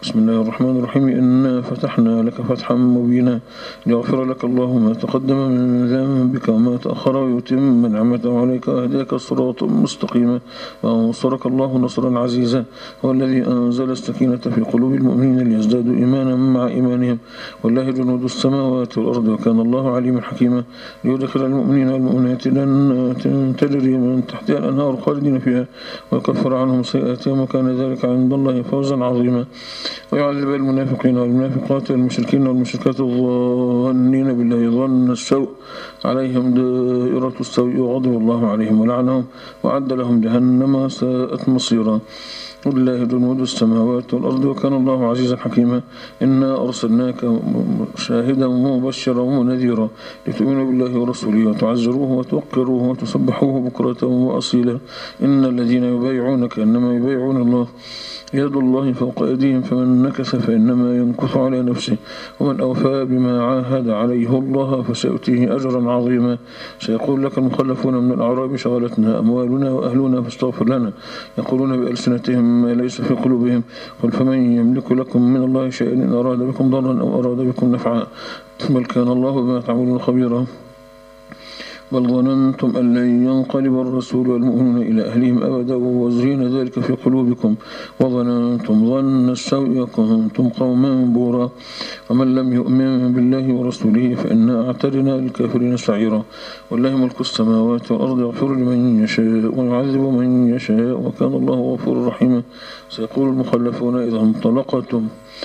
بسم الله الرحمن الرحيم. إنا فتحنا لك فتحا مبينا ليغفر لك الله ما تقدم من ذنبك وما تأخر ويتم نعمته عليك ويهديك صراطا مستقيما وينصرك الله نصرا عزيزا. هو الذي أنزل السكينة في قلوب المؤمنين ليزدادوا إيمانا مع إيمانهم ولله جنود السماوات والأرض وكان الله عليما حكيما. ليدخل المؤمنين والمؤمنات جنات تجري من تحتها الأنهار خالدين فيها ويكفر عنهم سيئاتهم وكان ذلك عند الله فوزا عظيما. ويعذب المنافقين والمنافقات والمشركين والمشركات الظانين بالله ظن السوء عليهم دائرة السوء وغضب الله عليهم ولعنهم وعد لهم جهنم ساءت مصيرا. ولله جنود السماوات والأرض وكان الله عزيزا حكيما. إنا أرسلناك شاهدا ومبشرا ونذيرا لتؤمنوا بالله ورسوله وتعزروه وتوقروه وتسبحوه بكرة وأصيلا. إن الذين يبايعونك إنما يبايعون الله يد الله فوق أيديهم فمن نكث فإنما ينكث على نفسه ومن أوفى بما عاهد عليه الله فسيؤتيه أجرا عظيما. سيقول لك المخلفون من الأعراب شغلتنا أموالنا وأهلنا فاستغفر لنا يقولون بألسنتهم ما ليس في قلوبهم قل فمن يملك لكم من الله شيئا إن أراد بكم ضرا أو أراد بكم نفعا بل كان الله بما تعملون خبيرا. بل ظننتم أن لن ينقلب الرسول والمؤمنون إلى أهلهم أبدا وزين ذلك في قلوبكم وظننتم ظن السوء وكنتم قوما بورا. ومن لم يؤمن بالله ورسوله فإنا أعتدنا للكافرين سعيرا. والله ملك السماوات والأرض يغفر لمن يشاء ويعذب من يشاء وكان الله غفورا رحيما. سيقول المخلفون إذا انطلقتم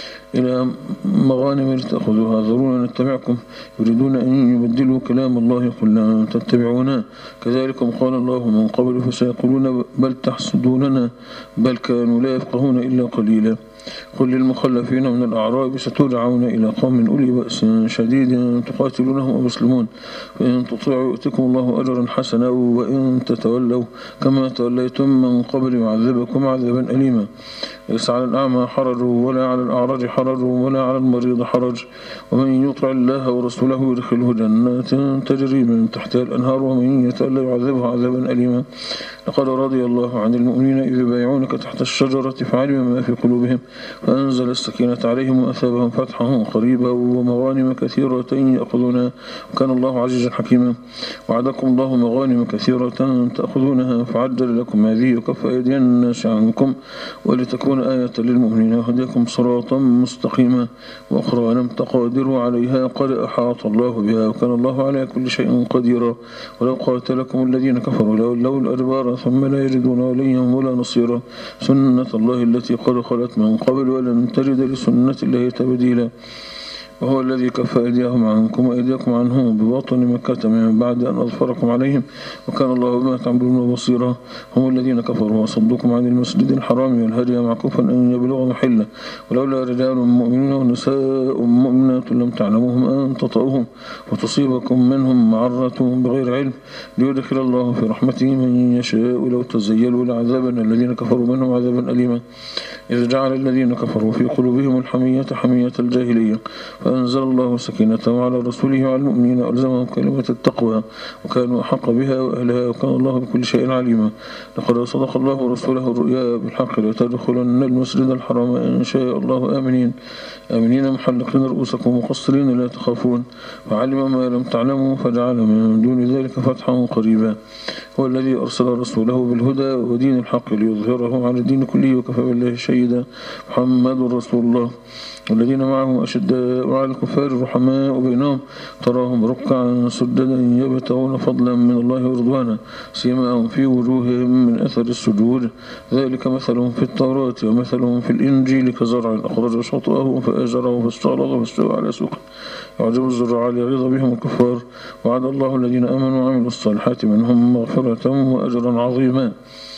إلى مغانم لتأخذوها ذرونا نتبعكم يريدون أن يبدلوا كلام الله قل لن تتبعونا كذلكم قال الله من قبل فسيقولون بل تحسدوننا بل كانوا لا يفقهون إلا قليلا. قل للمخلفين من الأعراب ستدعون إلى قوم أولي بأس شديد تقاتلونهم ومسلمون فإن تطيعوا يؤتكم الله أجرا حسنا وإن تتولوا كما توليتم من قبل يعذبكم عذابا أليما. ليس على الأعمى حرج ولا على الأعرج حرج ولا على المريض حرج ومن يطع الله ورسوله يدخله جنات تجري من تحتها الأنهار ومن يتولى يعذبه عذابا أليما. لقد رضي الله عن المؤمنين إذ يبايعونك تحت الشجرة فعلم ما في قلوبهم فأنزل السكينة عليهم وأثابهم فتحا قريبا ومغانم كثيرة يأخذونها وكان الله عزيزا حكيما. وعدكم الله مغانم كثيرة تأخذونها فعجل لكم هذه وكف أيدي الناس عنكم ولتكون آية للمؤمنين وهديكم صراطا مستقيما وأخرى لم تقادروا عليها قد أحاط الله بها وكان الله على كل شيء قديرا. ولو قاتلكم الذين كفروا لولوا الأدبار ثم لا يجدون وليا ولا نصيرا. سنة الله التي قد خلت من قبل ولن تجد لسنة الله تبديلا. وهو الذي كف أيديهم عنكم وأيديكم عنهم بباطن مكة من بعد أن أظفركم عليهم وكان الله بما تعملون بصيرا. هم الذين كفروا وصدوكم عن المسجد الحرام والهدي معكوفا أن يبلغ محله ولولا رجال مؤمنون ونساء مؤمنات لم تعلموهم أن تطؤوهم وتصيبكم منهم معرة بغير علم ليدخل الله في رحمته من يشاء لو تزيلوا لعذابنا الذين كفروا منهم عذابا أليما. إذ جعل الذين كفروا في قلوبهم الحمية حمية الجاهلية فأنزل الله سكينته على رسوله وعلى المؤمنين وألزمهم كلمة التقوى وكانوا أحق بها وأهلها وكان الله بكل شيء عليما. لقد صدق الله رسوله الرؤيا بالحق لتدخلن المسجد الحرام إن شاء الله آمنين محلقين رؤوسكم مقصرين لا تخافون وعلم ما لم تعلموا فجعل من دون ذلك فتحا قريبا. هو الذي أرسل رسوله بالهدى ودين الحق ليظهره على الدين كله وكفى بالله شهيدا. محمد رسول الله والذين معه أشداء على الكفار رحماء بينهم تراهم ركعا سجدا يبتغون فضلا من الله ورضوانا سيماهم في وجوههم من أثر السجود ذلك مثلهم في التوراة ومثلهم في الإنجيل كزرع أخرج شطأه فآزره فاستغلظ فاستوى على سوقه يعجب الزراع ليغيظ بهم الكفار. وعد الله الذين آمنوا وعملوا الصالحات منهم مغفرة وأجرا عظيما.